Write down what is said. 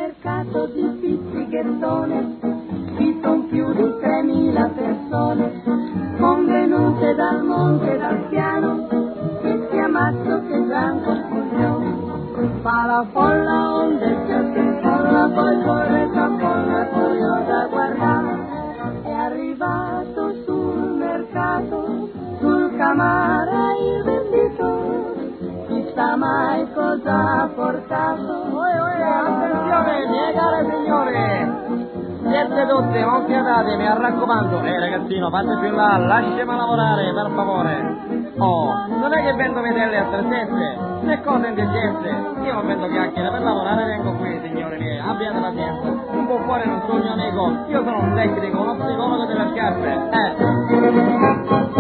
mercato di pizzighettone, ci son più di 3.000 persone, convenute dal monte e dal piano, sia mazzo che Gianco Spuglione. Fa la folla onde si infolla, poi corre la folla curiosa a guardare. È arrivato sul mercato, sul Camara il venditore, chissà mai cosa ha portato. Attenzione, miei cari signori! Siete tutti, non fiatate, mi raccomando. Ragazzino, fate più là, lasciami lavorare, per favore. Oh, non è che vendo vedelle a 300, se cose indecente. Io non vendo chiacchiere, per lavorare vengo qui, signori miei, abbiate pazienza. Un po' fuori non sono un mio amico, io sono un tecnico, uno psicologo delle scarpe.